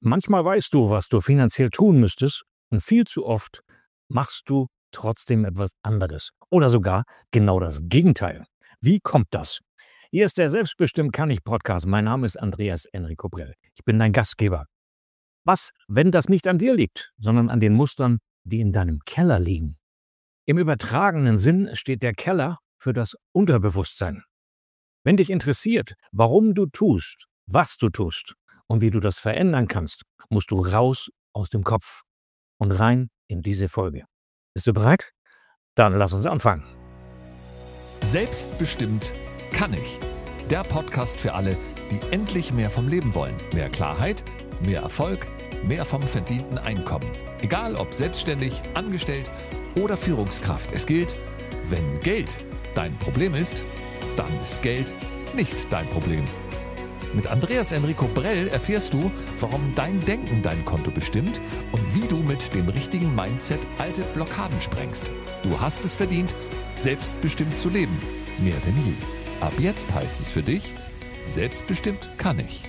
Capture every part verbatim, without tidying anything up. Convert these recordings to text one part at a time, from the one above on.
Manchmal weißt du, was du finanziell tun müsstest, und viel zu oft machst du trotzdem etwas anderes oder sogar genau das Gegenteil. Wie kommt das? Hier ist der Selbstbestimmt kann ich Podcast. Mein Name ist Andreas Enrico Brell. Ich bin dein Gastgeber. Was, wenn das nicht an dir liegt, sondern an den Mustern, die in deinem Keller liegen? Im übertragenen Sinn steht der Keller für das Unterbewusstsein. Wenn dich interessiert, warum du tust, was du tust und wie du das verändern kannst, musst du raus aus dem Kopf und rein in diese Folge. Bist du bereit? Dann lass uns anfangen. Selbstbestimmt kann ich. Der Podcast für alle, die endlich mehr vom Leben wollen. Mehr Klarheit, mehr Erfolg, mehr vom verdienten Einkommen. Egal ob selbstständig, angestellt oder Führungskraft. Es gilt, wenn Geld dein Problem ist, dann ist Geld nicht dein Problem. Mit Andreas Enrico Brell erfährst du, warum dein Denken dein Konto bestimmt und wie du mit dem richtigen Mindset alte Blockaden sprengst. Du hast es verdient, selbstbestimmt zu leben. Mehr denn je. Ab jetzt heißt es für dich, selbstbestimmt kann ich.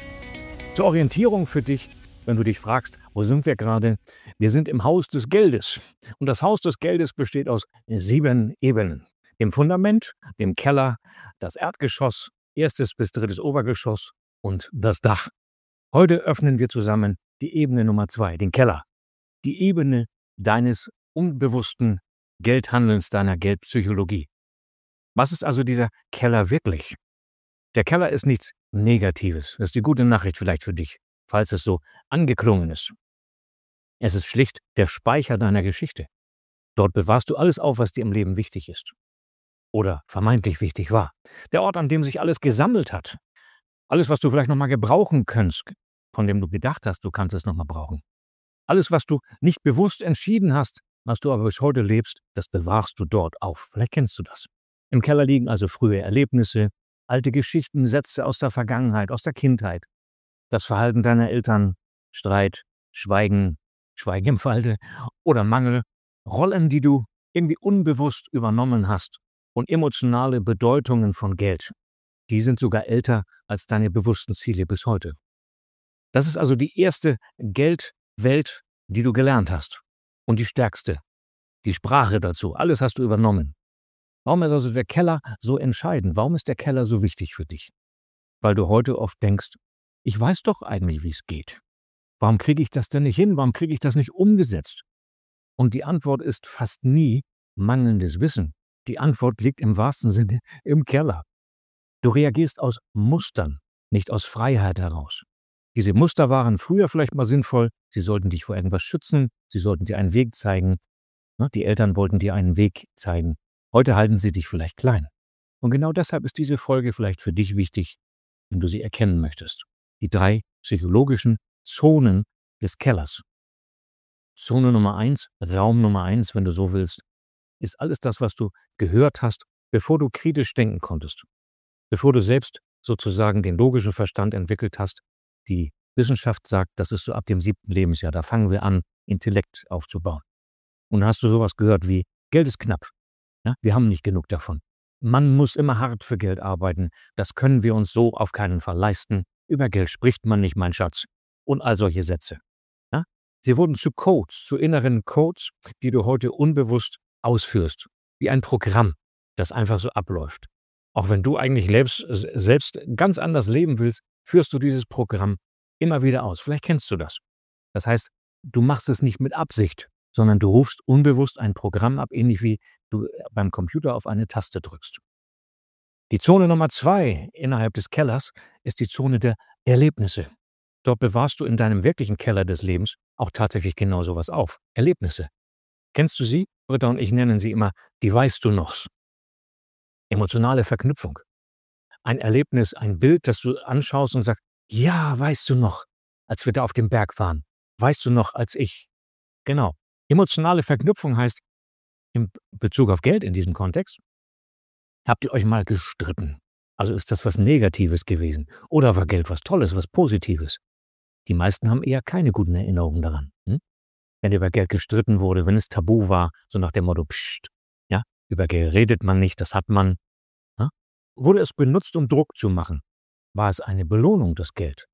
Zur Orientierung für dich, wenn du dich fragst, wo sind wir gerade? Wir sind im Haus des Geldes. Und das Haus des Geldes besteht aus sieben Ebenen. Dem Fundament, dem Keller, das Erdgeschoss, erstes bis drittes Obergeschoss und das Dach. Heute öffnen wir zusammen die Ebene Nummer zwei, den Keller. Die Ebene deines unbewussten Geldhandelns, deiner Geldpsychologie. Was ist also dieser Keller wirklich? Der Keller ist nichts Negatives. Das ist die gute Nachricht vielleicht für dich, falls es so angeklungen ist. Es ist schlicht der Speicher deiner Geschichte. Dort bewahrst du alles auf, was dir im Leben wichtig ist. Oder vermeintlich wichtig war. Der Ort, an dem sich alles gesammelt hat. Alles, was du vielleicht nochmal gebrauchen könntest, von dem du gedacht hast, du kannst es nochmal brauchen. Alles, was du nicht bewusst entschieden hast, was du aber bis heute lebst, das bewahrst du dort auf. Vielleicht kennst du das. Im Keller liegen also frühe Erlebnisse, alte Geschichten, Sätze aus der Vergangenheit, aus der Kindheit. Das Verhalten deiner Eltern, Streit, Schweigen, Schweigen im Falte oder Mangel, Rollen, die du irgendwie unbewusst übernommen hast. Und emotionale Bedeutungen von Geld. Die sind sogar älter als deine bewussten Ziele bis heute. Das ist also die erste Geldwelt, die du gelernt hast. Und die stärkste. Die Sprache dazu. Alles hast du übernommen. Warum ist also der Keller so entscheidend? Warum ist der Keller so wichtig für dich? Weil du heute oft denkst, ich weiß doch eigentlich, wie es geht. Warum kriege ich das denn nicht hin? Warum kriege ich das nicht umgesetzt? Und die Antwort ist fast nie mangelndes Wissen. Die Antwort liegt im wahrsten Sinne im Keller. Du reagierst aus Mustern, nicht aus Freiheit heraus. Diese Muster waren früher vielleicht mal sinnvoll. Sie sollten dich vor irgendwas schützen. Sie sollten dir einen Weg zeigen. Die Eltern wollten dir einen Weg zeigen. Heute halten sie dich vielleicht klein. Und genau deshalb ist diese Folge vielleicht für dich wichtig, wenn du sie erkennen möchtest. Die drei psychologischen Zonen des Kellers. Zone Nummer eins, Raum Nummer eins, wenn du so willst, ist alles das, was du gehört hast, bevor du kritisch denken konntest. Bevor du selbst sozusagen den logischen Verstand entwickelt hast. Die Wissenschaft sagt, das ist so ab dem siebten Lebensjahr. Da fangen wir an, Intellekt aufzubauen. Und dann hast du sowas gehört wie, Geld ist knapp. Ja, wir haben nicht genug davon. Man muss immer hart für Geld arbeiten. Das können wir uns so auf keinen Fall leisten. Über Geld spricht man nicht, mein Schatz. Und all solche Sätze. Ja? Sie wurden zu Codes, zu inneren Codes, die du heute unbewusst ausführst, wie ein Programm, das einfach so abläuft. Auch wenn du eigentlich lebst, selbst ganz anders leben willst, führst du dieses Programm immer wieder aus. Vielleicht kennst du das. Das heißt, du machst es nicht mit Absicht, sondern du rufst unbewusst ein Programm ab, ähnlich wie du beim Computer auf eine Taste drückst. Die Zone Nummer zwei innerhalb des Kellers ist die Zone der Erlebnisse. Dort bewahrst du in deinem wirklichen Keller des Lebens auch tatsächlich genau sowas auf. Erlebnisse. Kennst du sie? Britta und ich nennen sie immer die Weißt du nochs. Emotionale Verknüpfung. Ein Erlebnis, ein Bild, das du anschaust und sagst, ja, weißt du noch, als wir da auf dem Berg waren. Weißt du noch, als ich. Genau. Emotionale Verknüpfung heißt, in Bezug auf Geld in diesem Kontext, habt ihr euch mal gestritten? Also ist das was Negatives gewesen? Oder war Geld was Tolles, was Positives? Die meisten haben eher keine guten Erinnerungen daran. Hm? Wenn über Geld gestritten wurde, wenn es tabu war, so nach dem Motto, pst, ja, über Geld redet man nicht, das hat man. Ja? Wurde es benutzt, um Druck zu machen? War es eine Belohnung, das Geld?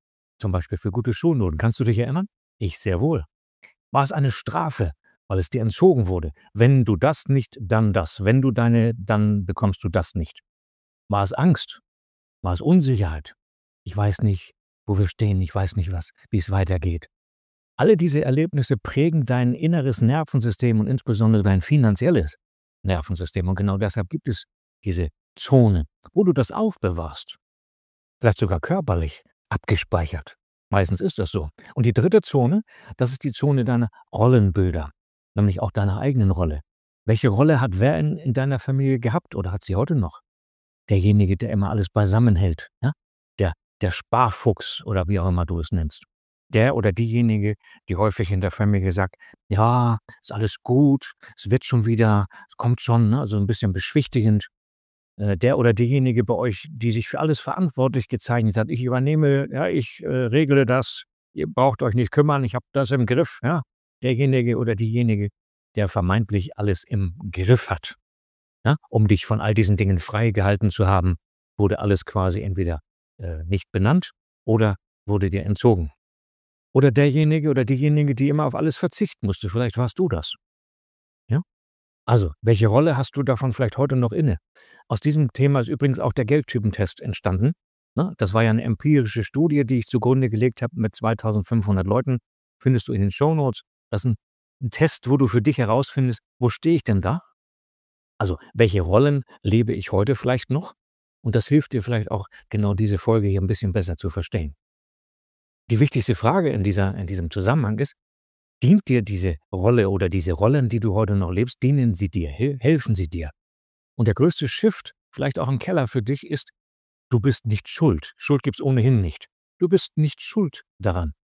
zum Beispiel für gute Schulnoten. Kannst du dich erinnern? Ich sehr wohl. War es eine Strafe, weil es dir entzogen wurde? Wenn du das nicht, dann das. Wenn du deine, dann bekommst du das nicht. War es Angst? War es Unsicherheit? Ich weiß nicht, wo wir stehen. Ich weiß nicht, was, wie es weitergeht. Alle diese Erlebnisse prägen dein inneres Nervensystem und insbesondere dein finanzielles Nervensystem. Und genau deshalb gibt es diese Zone, wo du das aufbewahrst. Vielleicht sogar körperlich abgespeichert. Meistens ist das so. Und die dritte Zone, das ist die Zone deiner Rollenbilder, nämlich auch deiner eigenen Rolle. Welche Rolle hat wer in, in deiner Familie gehabt oder hat sie heute noch? Derjenige, der immer alles beisammen hält, ja? der, der Sparfuchs oder wie auch immer du es nennst. Der oder diejenige, die häufig in der Familie sagt, ja, ist alles gut, es wird schon wieder, es kommt schon, ne? Also ein bisschen beschwichtigend. Äh, der oder diejenige bei euch, die sich für alles verantwortlich gezeichnet hat. Ich übernehme, ja, ich äh, regle das, ihr braucht euch nicht kümmern, ich habe das im Griff. Ja? Derjenige oder diejenige, der vermeintlich alles im Griff hat. Ja? Um dich von all diesen Dingen freigehalten zu haben, wurde alles quasi entweder äh, nicht benannt oder wurde dir entzogen. Oder derjenige oder diejenige, die immer auf alles verzichten musste. Vielleicht warst du das. Ja? Also, welche Rolle hast du davon vielleicht heute noch inne? Aus diesem Thema ist übrigens auch der Geldtypentest entstanden. Ne? Das war ja eine empirische Studie, die ich zugrunde gelegt habe mit zweitausendfünfhundert Leuten. Findest du in den Shownotes. Das ist ein, ein Test, wo du für dich herausfindest, wo stehe ich denn da? Also, welche Rollen lebe ich heute vielleicht noch? Und das hilft dir vielleicht auch, genau diese Folge hier ein bisschen besser zu verstehen. Die wichtigste Frage in, dieser, in diesem Zusammenhang ist, dient dir diese Rolle oder diese Rollen, die du heute noch lebst, dienen sie dir, hel- helfen sie dir? Und der größte Shift, vielleicht auch im Keller für dich, ist, du bist nicht schuld. Schuld gibt es ohnehin nicht. Du bist nicht schuld daran.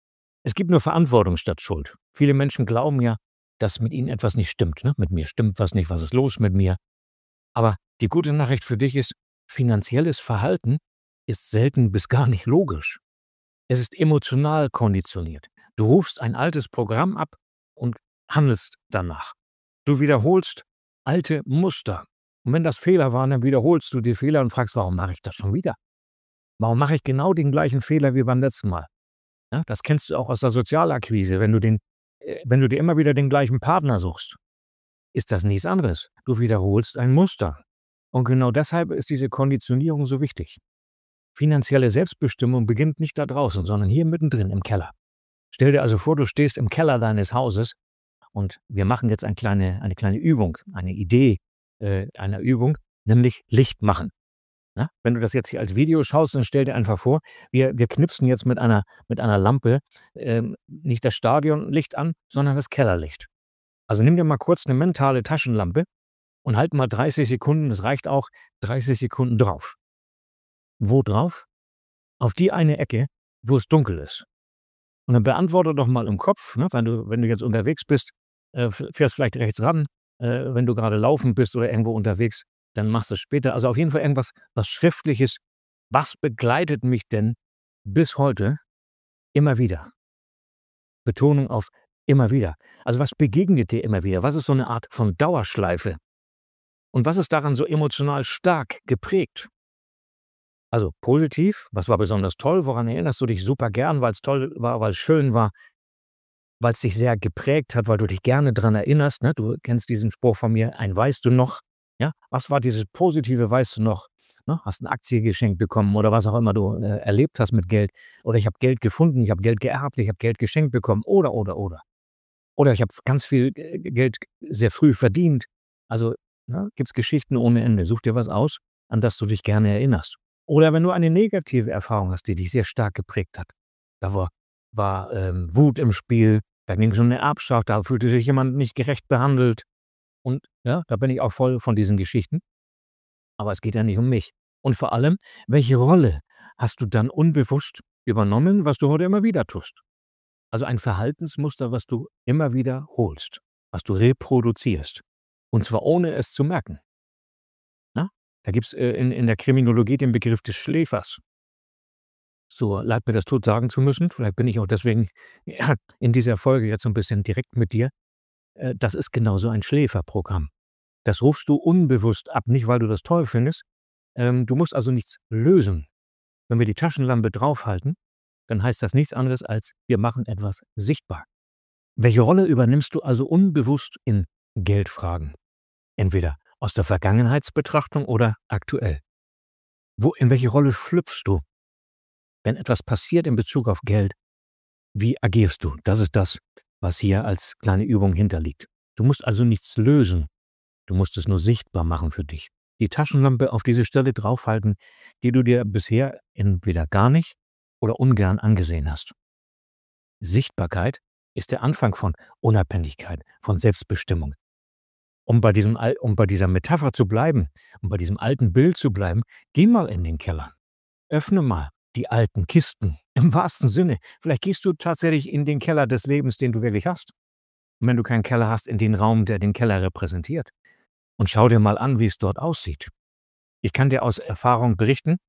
Es gibt nur Verantwortung statt Schuld. Viele Menschen glauben ja, dass mit ihnen etwas nicht stimmt. Ne? Mit mir stimmt was nicht, was ist los mit mir? Aber die gute Nachricht für dich ist, finanzielles Verhalten ist selten bis gar nicht logisch. Es ist emotional konditioniert. Du rufst ein altes Programm ab und handelst danach. Du wiederholst alte Muster. Und wenn das Fehler waren, dann wiederholst du die Fehler und fragst, warum mache ich das schon wieder? Warum mache ich genau den gleichen Fehler wie beim letzten Mal? Ja, das kennst du auch aus der Sozialakquise. Wenn du, den, äh, wenn du dir immer wieder den gleichen Partner suchst, ist das nichts anderes. Du wiederholst ein Muster. Und genau deshalb ist diese Konditionierung so wichtig. Finanzielle Selbstbestimmung beginnt nicht da draußen, sondern hier mittendrin im Keller. Stell dir also vor, du stehst im Keller deines Hauses und wir machen jetzt eine kleine, eine kleine Übung, eine Idee äh, einer Übung, nämlich Licht machen. Ja? Wenn du das jetzt hier als Video schaust, dann stell dir einfach vor, wir, wir knipsen jetzt mit einer, mit einer Lampe ähm, nicht das Stadionlicht an, sondern das Kellerlicht. Also nimm dir mal kurz eine mentale Taschenlampe und halt mal dreißig Sekunden, das reicht auch, dreißig Sekunden drauf. Wo drauf? Auf die eine Ecke, wo es dunkel ist. Und dann beantworte doch mal im Kopf, ne, wenn du, wenn du jetzt unterwegs bist, äh, fährst vielleicht rechts ran, äh, wenn du gerade laufen bist oder irgendwo unterwegs, dann machst du es später. Also auf jeden Fall irgendwas, was Schriftliches. Was begleitet mich denn bis heute immer wieder? Betonung auf immer wieder. Also was begegnet dir immer wieder? Was ist so eine Art von Dauerschleife? Und was ist daran so emotional stark geprägt? Also positiv, was war besonders toll? Woran erinnerst du dich super gern, weil es toll war, weil es schön war, weil es dich sehr geprägt hat, weil du dich gerne daran erinnerst? Ne? Du kennst diesen Spruch von mir, ein weißt du noch? Ja? Was war dieses positive weißt du noch? Ne? Hast eine Aktie geschenkt bekommen oder was auch immer du äh, erlebt hast mit Geld. Oder ich habe Geld gefunden, ich habe Geld geerbt, ich habe Geld geschenkt bekommen. Oder, oder, oder. Oder ich habe ganz viel äh, Geld sehr früh verdient. Also ne, gibt es Geschichten ohne Ende. Such dir was aus, an das du dich gerne erinnerst. Oder wenn du eine negative Erfahrung hast, die dich sehr stark geprägt hat. Da war, war ähm, Wut im Spiel, da ging es um eine Erbschaft, da fühlte sich jemand nicht gerecht behandelt. Und ja, da bin ich auch voll von diesen Geschichten. Aber es geht ja nicht um mich. Und vor allem, welche Rolle hast du dann unbewusst übernommen, was du heute immer wieder tust? Also ein Verhaltensmuster, was du immer wiederholst, was du reproduzierst. Und zwar ohne es zu merken. Na? Da gibt es äh, in, in der Kriminologie den Begriff des Schläfers. So leid mir das tut, sagen zu müssen. Vielleicht bin ich auch deswegen ja, in dieser Folge jetzt so ein bisschen direkt mit dir. Äh, das ist genauso ein Schläferprogramm. Das rufst du unbewusst ab, nicht weil du das toll findest. Ähm, du musst also nichts lösen. Wenn wir die Taschenlampe draufhalten, dann heißt das nichts anderes als, wir machen etwas sichtbar. Welche Rolle übernimmst du also unbewusst in Geldfragen? Entweder aus der Vergangenheitsbetrachtung oder aktuell. Wo, in welche Rolle schlüpfst du? Wenn etwas passiert in Bezug auf Geld, wie agierst du? Das ist das, was hier als kleine Übung hinterliegt. Du musst also nichts lösen. Du musst es nur sichtbar machen für dich. Die Taschenlampe auf diese Stelle draufhalten, die du dir bisher entweder gar nicht oder ungern angesehen hast. Sichtbarkeit ist der Anfang von Unabhängigkeit, von Selbstbestimmung. Um bei, diesem, um bei dieser Metapher zu bleiben, um bei diesem alten Bild zu bleiben, geh mal in den Keller. Öffne mal die alten Kisten, im wahrsten Sinne. Vielleicht gehst du tatsächlich in den Keller des Lebens, den du wirklich hast. Und wenn du keinen Keller hast, in den Raum, der den Keller repräsentiert. Und schau dir mal an, wie es dort aussieht. Ich kann dir aus Erfahrung berichten,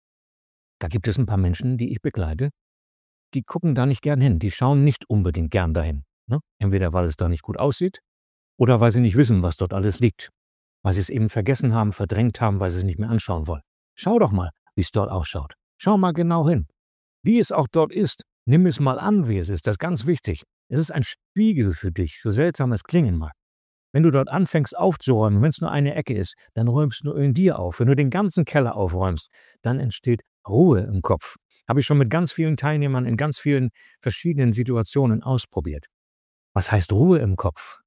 da gibt es ein paar Menschen, die ich begleite, die gucken da nicht gern hin, die schauen nicht unbedingt gern dahin. Ne? Entweder weil es da nicht gut aussieht oder weil sie nicht wissen, was dort alles liegt. Weil sie es eben vergessen haben, verdrängt haben, weil sie es nicht mehr anschauen wollen. Schau doch mal, wie es dort ausschaut. Schau mal genau hin. Wie es auch dort ist, nimm es mal an, wie es ist. Das ist ganz wichtig. Es ist ein Spiegel für dich, so seltsam es klingen mag. Wenn du dort anfängst aufzuräumen, wenn es nur eine Ecke ist, dann räumst du in dir auf. Wenn du den ganzen Keller aufräumst, dann entsteht Ruhe im Kopf. Habe ich schon mit ganz vielen Teilnehmern in ganz vielen verschiedenen Situationen ausprobiert. Was heißt Ruhe im Kopf?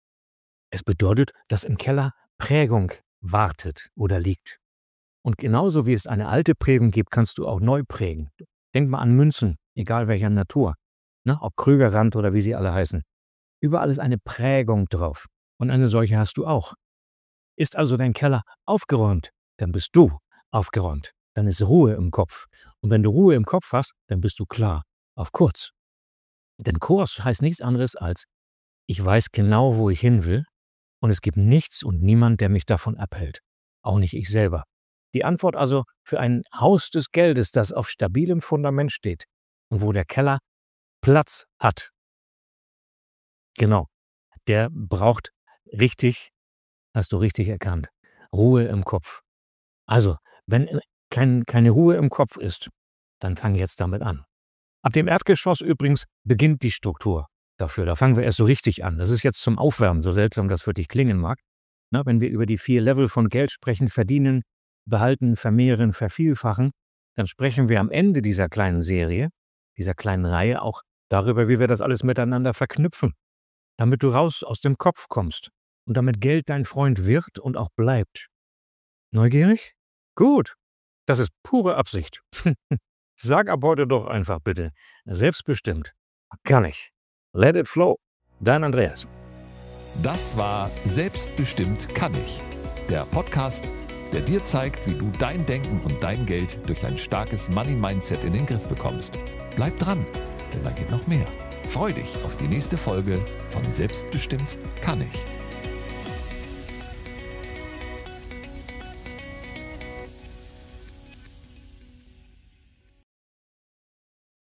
Es bedeutet, dass im Keller Prägung wartet oder liegt. Und genauso wie es eine alte Prägung gibt, kannst du auch neu prägen. Denk mal an Münzen, egal welcher Natur. Ne? Ob Krügerrand oder wie sie alle heißen. Überall ist eine Prägung drauf. Und eine solche hast du auch. Ist also dein Keller aufgeräumt, dann bist du aufgeräumt. Dann ist Ruhe im Kopf. Und wenn du Ruhe im Kopf hast, dann bist du klar auf Kurs. Denn Kurs heißt nichts anderes als, ich weiß genau, wo ich hin will und es gibt nichts und niemand, der mich davon abhält. Auch nicht ich selber. Die Antwort also für ein Haus des Geldes, das auf stabilem Fundament steht und wo der Keller Platz hat. Genau, der braucht richtig, hast du richtig erkannt, Ruhe im Kopf. Also, wenn kein, keine Ruhe im Kopf ist, dann fang jetzt damit an. Ab dem Erdgeschoss übrigens beginnt die Struktur dafür. Da fangen wir erst so richtig an. Das ist jetzt zum Aufwärmen, so seltsam das für dich klingen mag. Na, wenn wir über die vier Level von Geld sprechen, verdienen, behalten, vermehren, vervielfachen, dann sprechen wir am Ende dieser kleinen Serie, dieser kleinen Reihe auch darüber, wie wir das alles miteinander verknüpfen, damit du raus aus dem Kopf kommst und damit Geld dein Freund wird und auch bleibt. Neugierig? Gut. Das ist pure Absicht. Sag ab heute doch einfach bitte. Selbstbestimmt. Kann ich. Let it flow. Dein Andreas. Das war Selbstbestimmt kann ich. Der Podcast, der dir zeigt, wie du dein Denken und dein Geld durch ein starkes Money-Mindset in den Griff bekommst. Bleib dran, denn da geht noch mehr. Freu dich auf die nächste Folge von Selbstbestimmt kann ich.